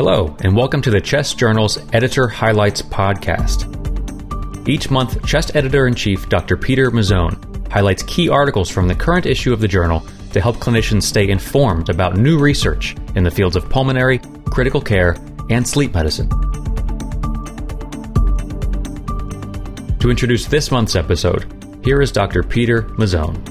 Hello, and welcome to the Chest Journal's Editor Highlights podcast. Each month, Chest Editor-in-Chief Dr. Peter Mazzone highlights key articles from the current issue of the journal to help clinicians stay informed about new research in the fields of pulmonary, critical care, and sleep medicine. To introduce this month's episode, here is Dr. Peter Mazzone.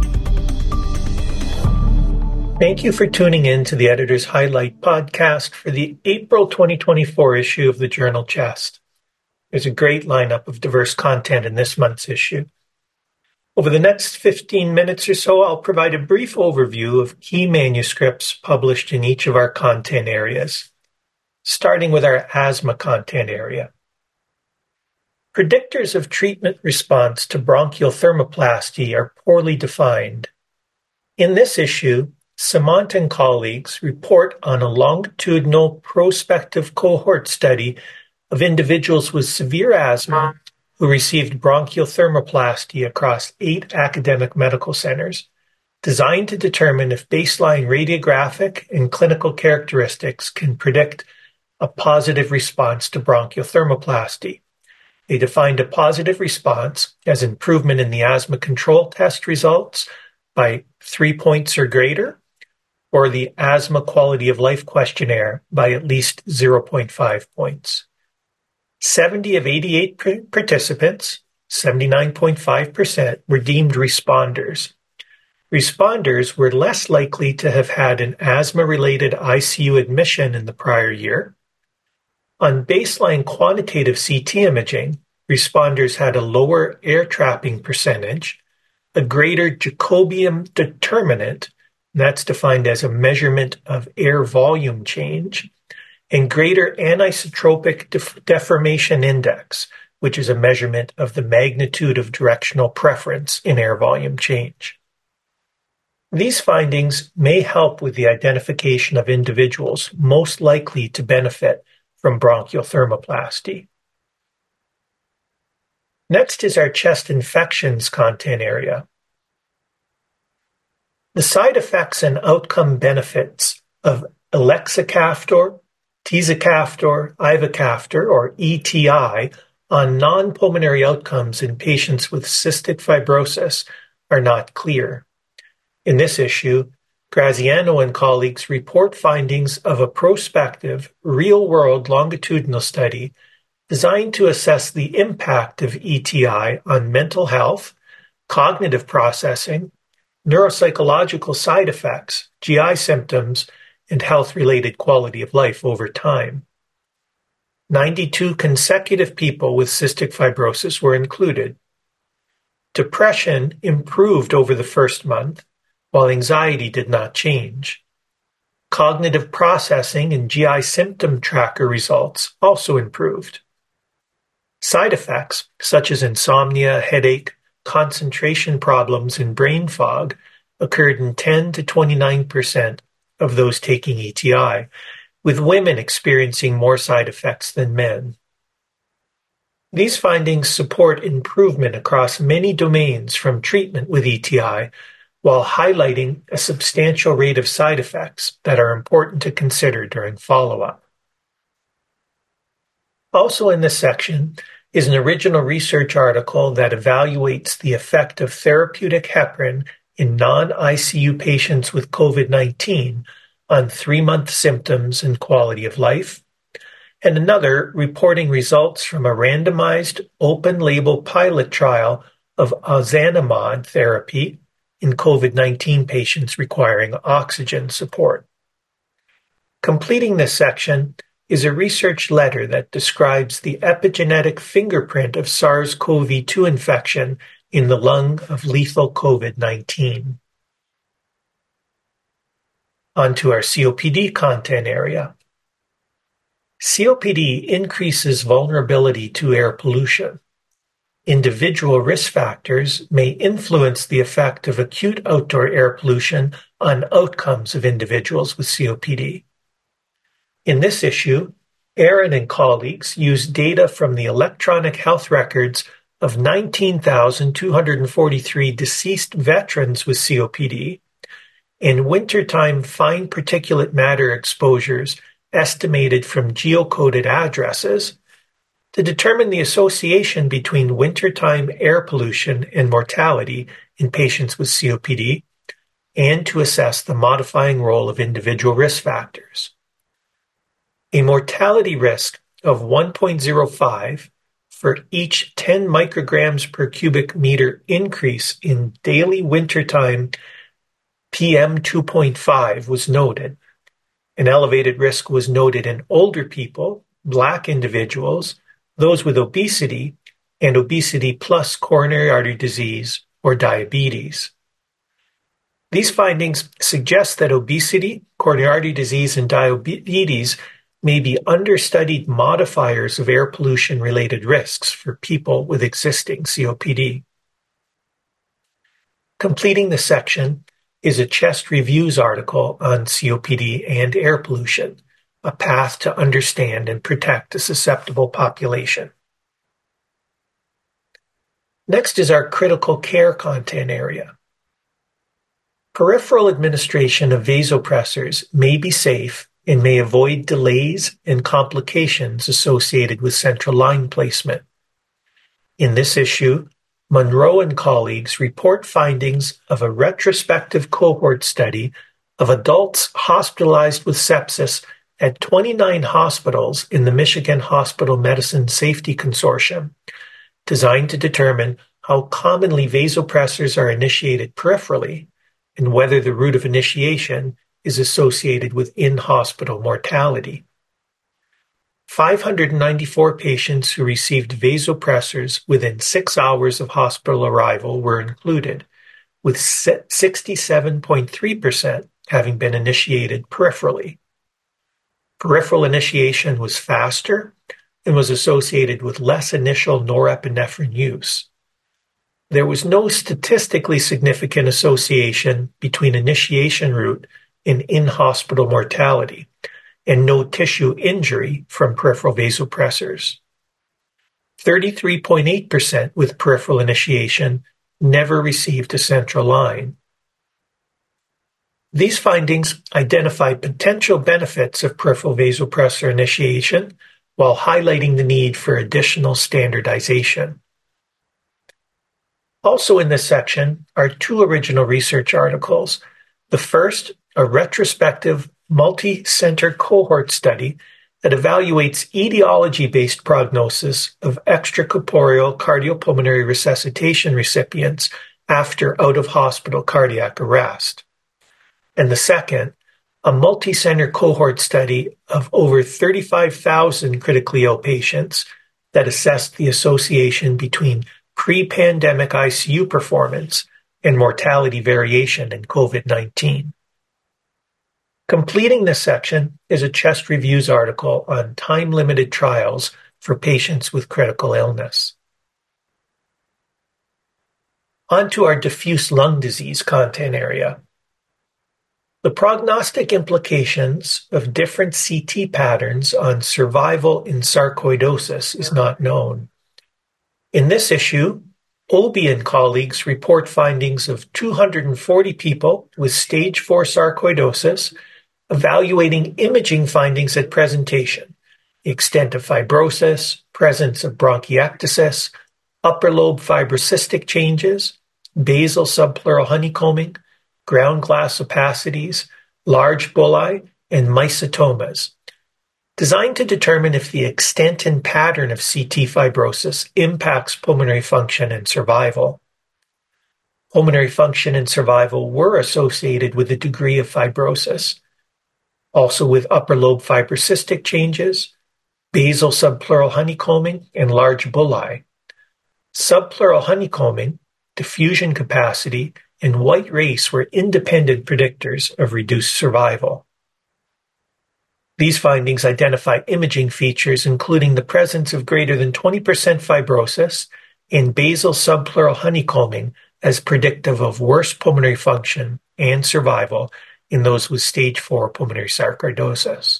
Thank you for tuning in to the Editor's Highlight podcast for the April 2024 issue of the journal Chest. There's a great lineup of diverse content in this month's issue. Over the next 15 minutes or so, I'll provide a brief overview of key manuscripts published in each of our content areas, starting with our asthma content area. Predictors of treatment response to bronchial thermoplasty are poorly defined. In this issue, Samant and colleagues report on a longitudinal prospective cohort study of individuals with severe asthma who received bronchial thermoplasty across 8 academic medical centers, designed to determine if baseline radiographic and clinical characteristics can predict a positive response to bronchial thermoplasty. They defined a positive response as improvement in the asthma control test results by 3 points or greater, or the Asthma Quality of Life Questionnaire by at least 0.5 points. 70 of 88 participants, 79.5%, were deemed responders. Responders were less likely to have had an asthma-related ICU admission in the prior year. On baseline quantitative CT imaging, responders had a lower air trapping percentage, a greater Jacobian determinant, that's defined as a measurement of air volume change, and greater anisotropic deformation index, which is a measurement of the magnitude of directional preference in air volume change. These findings may help with the identification of individuals most likely to benefit from bronchial thermoplasty. Next is our chest infections content area. The side effects and outcome benefits of elexacaftor, tezacaftor, ivacaftor, or ETI, on non-pulmonary outcomes in patients with cystic fibrosis are not clear. In this issue, Graziano and colleagues report findings of a prospective, real-world longitudinal study designed to assess the impact of ETI on mental health, cognitive processing, neuropsychological side effects, GI symptoms, and health-related quality of life over time. 92 consecutive people with cystic fibrosis were included. Depression improved over the first month, while anxiety did not change. Cognitive processing and GI symptom tracker results also improved. Side effects, such as insomnia, headache, concentration problems, and brain fog, occurred in 10 to 29% of those taking ETI, with women experiencing more side effects than men. These findings support improvement across many domains from treatment with ETI, while highlighting a substantial rate of side effects that are important to consider during follow-up. Also in this section is an original research article that evaluates the effect of therapeutic heparin in non-ICU patients with COVID-19 on 3-month symptoms and quality of life, and another reporting results from a randomized open-label pilot trial of ozanimod therapy in COVID-19 patients requiring oxygen support. Completing this section is a research letter that describes the epigenetic fingerprint of SARS-CoV-2 infection in the lung of lethal COVID-19. On to our COPD content area. COPD increases vulnerability to air pollution. Individual risk factors may influence the effect of acute outdoor air pollution on outcomes of individuals with COPD. In this issue, Aaron and colleagues used data from the electronic health records of 19,243 deceased veterans with COPD and wintertime fine particulate matter exposures estimated from geocoded addresses to determine the association between wintertime air pollution and mortality in patients with COPD, and to assess the modifying role of individual risk factors. A mortality risk of 1.05 for each 10 micrograms per cubic meter increase in daily wintertime PM 2.5 was noted. An elevated risk was noted in older people, Black individuals, those with obesity, and obesity plus coronary artery disease or diabetes. These findings suggest that obesity, coronary artery disease, and diabetes may be understudied modifiers of air pollution-related risks for people with existing COPD. Completing the section is a Chest Reviews article on COPD and air pollution, a path to understand and protect a susceptible population. Next is our critical care content area. Peripheral administration of vasopressors may be safe and may avoid delays and complications associated with central line placement. In this issue, Monroe and colleagues report findings of a retrospective cohort study of adults hospitalized with sepsis at 29 hospitals in the Michigan Hospital Medicine Safety Consortium, designed to determine how commonly vasopressors are initiated peripherally and whether the route of initiation is associated with in-hospital mortality. 594 patients who received vasopressors within 6 hours of hospital arrival were included, with 67.3% having been initiated peripherally. Peripheral initiation was faster and was associated with less initial norepinephrine use. There was no statistically significant association between initiation route and in-hospital mortality, and no tissue injury from peripheral vasopressors. 33.8% with peripheral initiation never received a central line. These findings identify potential benefits of peripheral vasopressor initiation while highlighting the need for additional standardization. Also in this section are 2 original research articles. The first, a retrospective multi-center cohort study that evaluates etiology-based prognosis of extracorporeal cardiopulmonary resuscitation recipients after out-of-hospital cardiac arrest. And the second, a multi-center cohort study of over 35,000 critically ill patients that assessed the association between pre-pandemic ICU performance and mortality variation in COVID-19. Completing this section is a Chest Reviews article on time-limited trials for patients with critical illness. On to our diffuse lung disease content area. The prognostic implications of different CT patterns on survival in sarcoidosis is not known. In this issue, Obi and colleagues report findings of 240 people with stage 4 sarcoidosis, evaluating imaging findings at presentation, extent of fibrosis, presence of bronchiectasis, upper lobe fibrocystic changes, basal subpleural honeycombing, ground glass opacities, large bullae, and mycotomas, designed to determine if the extent and pattern of CT fibrosis impacts pulmonary function and survival. Pulmonary function and survival were associated with the degree of fibrosis, also with upper lobe fibrocystic changes, basal subpleural honeycombing, and large bullae. Subpleural honeycombing, diffusion capacity, and white race were independent predictors of reduced survival. These findings identify imaging features including the presence of greater than 20% fibrosis and basal subpleural honeycombing as predictive of worse pulmonary function and survival in those with stage 4 pulmonary sarcoidosis.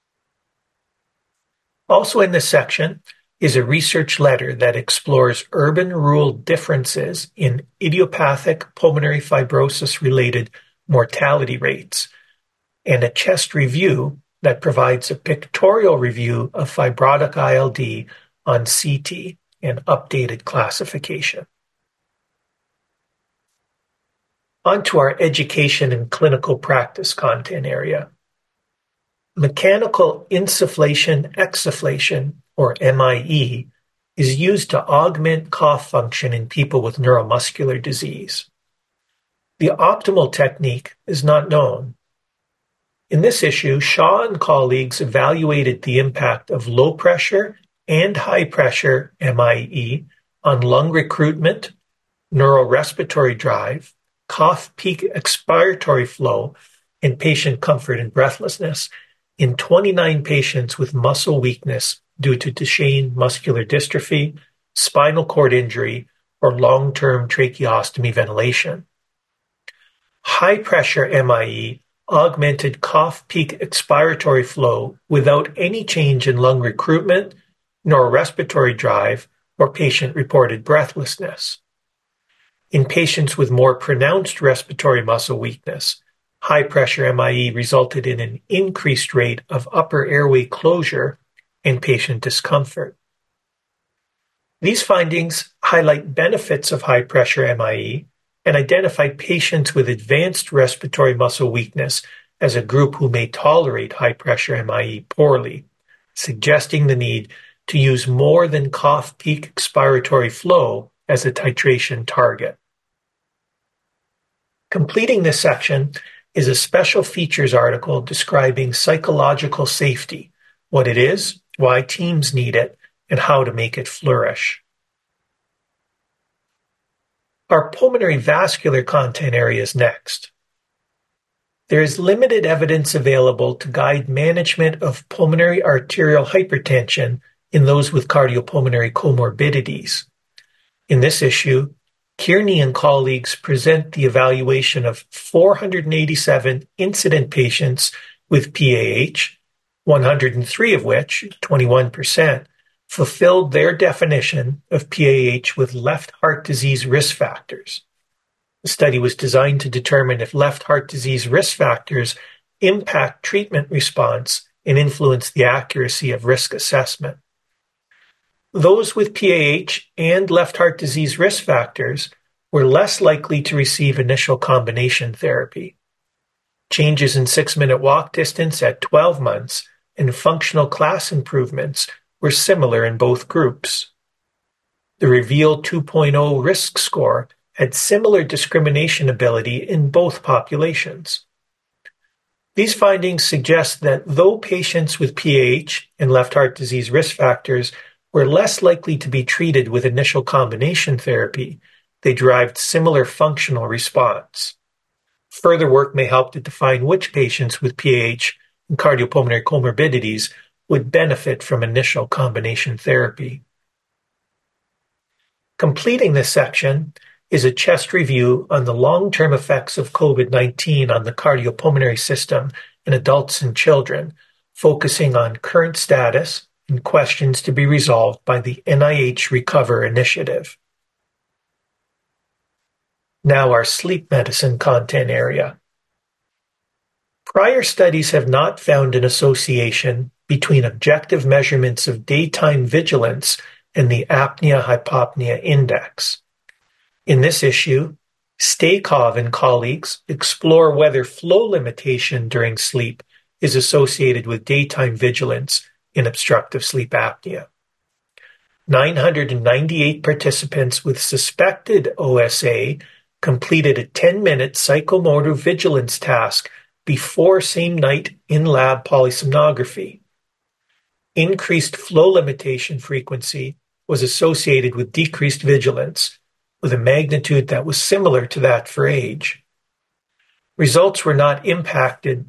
Also in this section is a research letter that explores urban-rural differences in idiopathic pulmonary fibrosis-related mortality rates, and a chest review that provides a pictorial review of fibrotic ILD on CT and updated classification. On to our education and clinical practice content area. Mechanical insufflation-exsufflation, or MIE, is used to augment cough function in people with neuromuscular disease. The optimal technique is not known. In this issue, Shaw and colleagues evaluated the impact of low pressure and high pressure MIE on lung recruitment, neurorespiratory drive, cough peak expiratory flow, and patient comfort and breathlessness in 29 patients with muscle weakness due to Duchenne muscular dystrophy, spinal cord injury, or long-term tracheostomy ventilation. High-pressure MIE augmented cough peak expiratory flow without any change in lung recruitment, neurorespiratory drive, or patient-reported breathlessness. In patients with more pronounced respiratory muscle weakness, high-pressure MIE resulted in an increased rate of upper airway closure and patient discomfort. These findings highlight benefits of high-pressure MIE and identify patients with advanced respiratory muscle weakness as a group who may tolerate high-pressure MIE poorly, suggesting the need to use more than cough peak expiratory flow as a titration target. Completing this section is a special features article describing psychological safety, what it is, why teams need it, and how to make it flourish. Our pulmonary vascular content area is next. There is limited evidence available to guide management of pulmonary arterial hypertension in those with cardiopulmonary comorbidities. In this issue, Kearney and colleagues present the evaluation of 487 incident patients with PAH, 103 of which, 21%, fulfilled their definition of PAH with left heart disease risk factors. The study was designed to determine if left heart disease risk factors impact treatment response and influence the accuracy of risk assessment. Those with PAH and left heart disease risk factors were less likely to receive initial combination therapy. Changes in 6-minute walk distance at 12 months and functional class improvements were similar in both groups. The REVEAL 2.0 risk score had similar discrimination ability in both populations. These findings suggest that though patients with PAH and left heart disease risk factors were less likely to be treated with initial combination therapy, they derived similar functional response. Further work may help to define which patients with PAH and cardiopulmonary comorbidities would benefit from initial combination therapy. Completing this section is a chest review on the long-term effects of COVID-19 on the cardiopulmonary system in adults and children, focusing on current status and questions to be resolved by the NIH Recover initiative. Now our sleep medicine content area. Prior studies have not found an association between objective measurements of daytime vigilance and the apnea-hypopnea index. In this issue, Staykov and colleagues explore whether flow limitation during sleep is associated with daytime vigilance in obstructive sleep apnea. 998 participants with suspected OSA completed a 10-minute psychomotor vigilance task before same-night in-lab polysomnography. Increased flow limitation frequency was associated with decreased vigilance, with a magnitude that was similar to that for age. Results were not impacted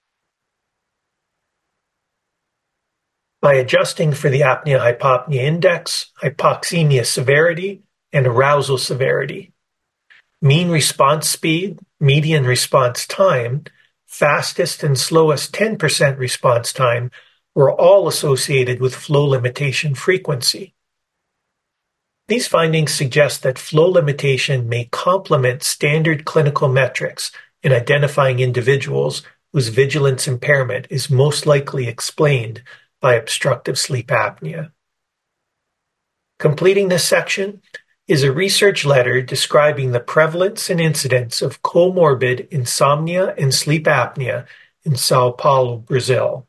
by adjusting for the apnea-hypopnea index, hypoxemia severity, and arousal severity. Mean response speed, median response time, fastest and slowest 10% response time were all associated with flow limitation frequency. These findings suggest that flow limitation may complement standard clinical metrics in identifying individuals whose vigilance impairment is most likely explained by obstructive sleep apnea. Completing this section is a research letter describing the prevalence and incidence of comorbid insomnia and sleep apnea in Sao Paulo, Brazil.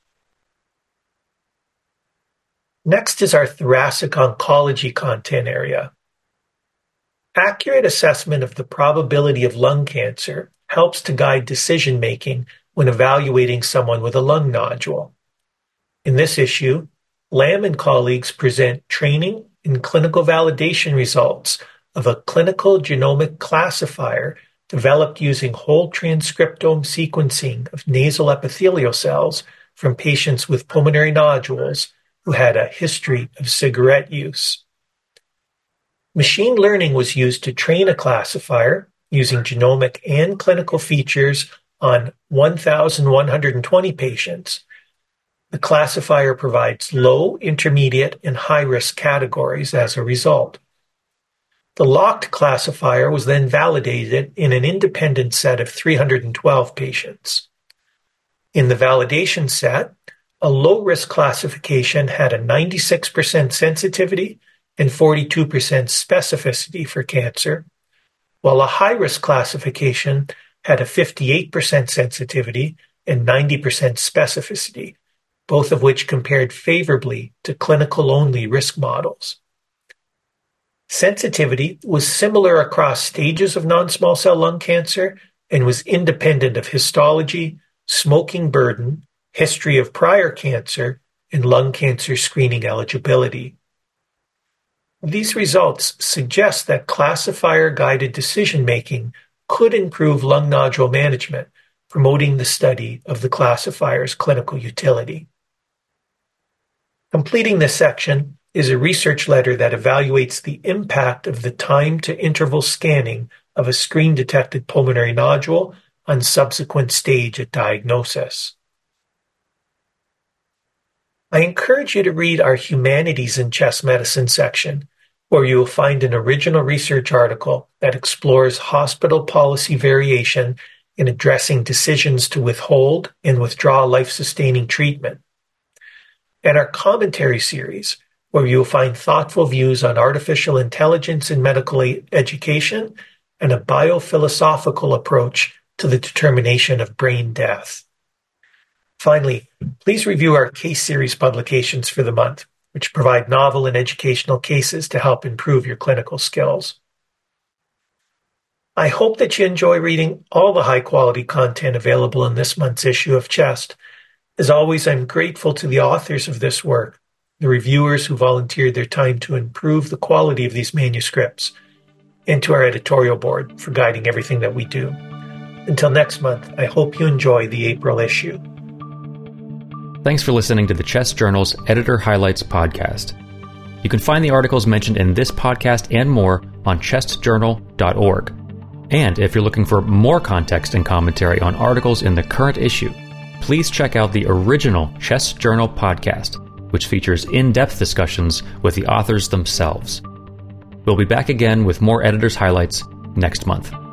Next is our thoracic oncology content area. Accurate assessment of the probability of lung cancer helps to guide decision-making when evaluating someone with a lung nodule. In this issue, Lamb and colleagues present training and clinical validation results of a clinical genomic classifier developed using whole transcriptome sequencing of nasal epithelial cells from patients with pulmonary nodules who had a history of cigarette use. Machine learning was used to train a classifier using genomic and clinical features on 1,120 patients. The classifier provides low, intermediate, and high-risk categories as a result. The locked classifier was then validated in an independent set of 312 patients. In the validation set, a low-risk classification had a 96% sensitivity and 42% specificity for cancer, while a high-risk classification had a 58% sensitivity and 90% specificity, both of which compared favorably to clinical-only risk models. Sensitivity was similar across stages of non-small cell lung cancer and was independent of histology, smoking burden, history of prior cancer, and lung cancer screening eligibility. These results suggest that classifier-guided decision-making could improve lung nodule management, promoting the study of the classifier's clinical utility. Completing this section is a research letter that evaluates the impact of the time-to-interval scanning of a screen-detected pulmonary nodule on subsequent stage at diagnosis. I encourage you to read our Humanities in Chest Medicine section, where you will find an original research article that explores hospital policy variation in addressing decisions to withhold and withdraw life-sustaining treatment, and our commentary series, where you will find thoughtful views on artificial intelligence in medical education and a biophilosophical approach to the determination of brain death. Finally, please review our case series publications for the month, which provide novel and educational cases to help improve your clinical skills. I hope that you enjoy reading all the high-quality content available in this month's issue of Chest. As always, I'm grateful to the authors of this work, the reviewers who volunteered their time to improve the quality of these manuscripts, and to our editorial board for guiding everything that we do. Until next month, I hope you enjoy the April issue. Thanks for listening to the Chest Journal's Editor Highlights podcast. You can find the articles mentioned in this podcast and more on chestjournal.org. And if you're looking for more context and commentary on articles in the current issue, please check out the original Chest Journal podcast, which features in-depth discussions with the authors themselves. We'll be back again with more Editor's Highlights next month.